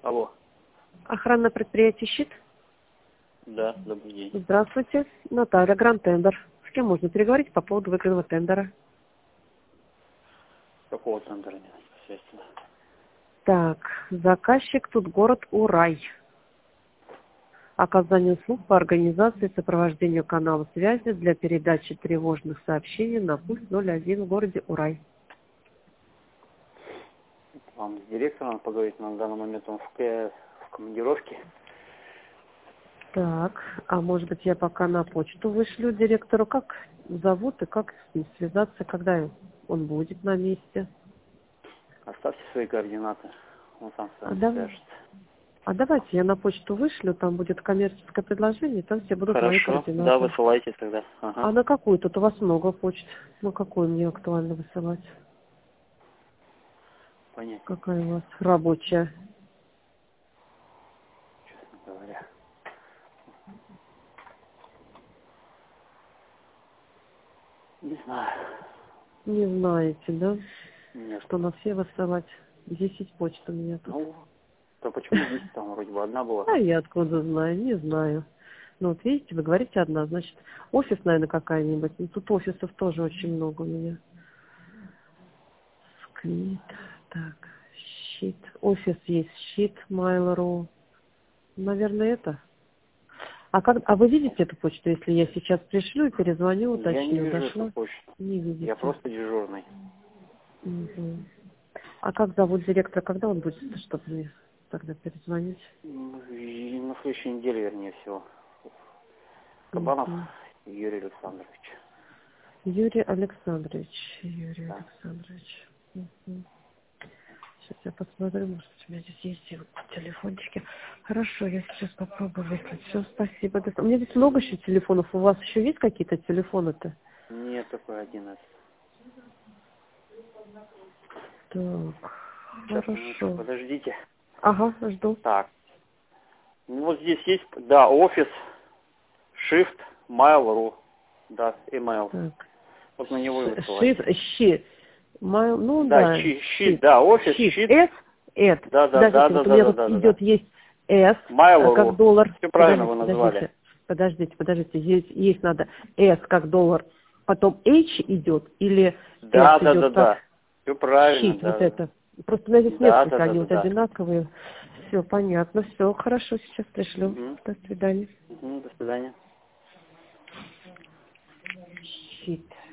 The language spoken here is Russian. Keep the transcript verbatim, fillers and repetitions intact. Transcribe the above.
Алло. Охранное предприятие «Щит». Да, добрый день. Здравствуйте. Наталья, Гранд Тендер. С кем можно переговорить по поводу выигранного тендера? Какого тендера непосредственно? Так, заказчик тут город Урай. Оказание услуг по организации и сопровождению канала связи для передачи тревожных сообщений на пульс ноль один в городе Урай. Вам с директором поговорить, на данный момент он в, к- в командировке. Так, а может быть я пока на почту вышлю директору, как зовут и как с ним связаться, когда он будет на месте? Оставьте свои координаты, он сам с А, вами дав- свяжется. а давайте я на почту вышлю, там будет коммерческое предложение, там все будут мои Хорошо, координаты. да, высылайте тогда. Ага. А на какую? Тут у вас много почт. На какую мне актуально высылать? Понятно, Какая у вас рабочая? честно говоря. Не знаю. Не знаете, да? Нет. Что на все высылать? Десять почт у меня тут. Ну, то почему десять, там вроде бы одна была? А я откуда знаю? Не знаю. Ну вот видите, вы говорите одна, значит, офис, наверное, какая-нибудь. Ну, тут офисов тоже очень много у меня. Сквит, так, щит. Офис есть, щит, Mail.ru. Наверное, это. А, как, а вы видите эту почту, если я сейчас пришлю и перезвоню, уточню, Я не вижу дошло? эту почту. Не видите. Я просто дежурный. Мгм. А как зовут директора, когда он будет, чтобы мне тогда перезвонить? Ну, и на следующей неделе, вернее всего. Кабанов Мгм. Юрий Александрович. Юрий Александрович. Юрий Да. Александрович. Мгм. Сейчас я посмотрю, может быть, у меня здесь есть его телефончики. Хорошо, я сейчас попробую выслать. Все, спасибо. До- У меня здесь много еще телефонов. У вас еще есть какие-то телефоны-то? Нет, такой один из. Так, Сейчас, минуточку, хорошо. подождите. Ага, жду. Так, ну вот здесь есть, да, офис, shift, mail.ru, да, email. Так. Вот на него и Щит, высылайте. щит. Майл, ну Да, да, щит, щит, щит. да, офис, Щит. щит, S, эд. да, да, да, Подождите, да, вот у да, меня да, тут да, да, да. идет, есть S, э, как Mail.ru. доллар. Все правильно вы Подождите, назвали. подождите. Подождите, подождите. Есть, есть надо S как доллар. Потом H идет или S Да, да, да, идет как да. Все правильно, щит. Вот да, да. это. Просто у меня здесь Да, да, несколько, да, они да, вот да. одинаковые. Все понятно, все хорошо, сейчас пришлю. Угу. До свидания. Угу, до свидания. Щит.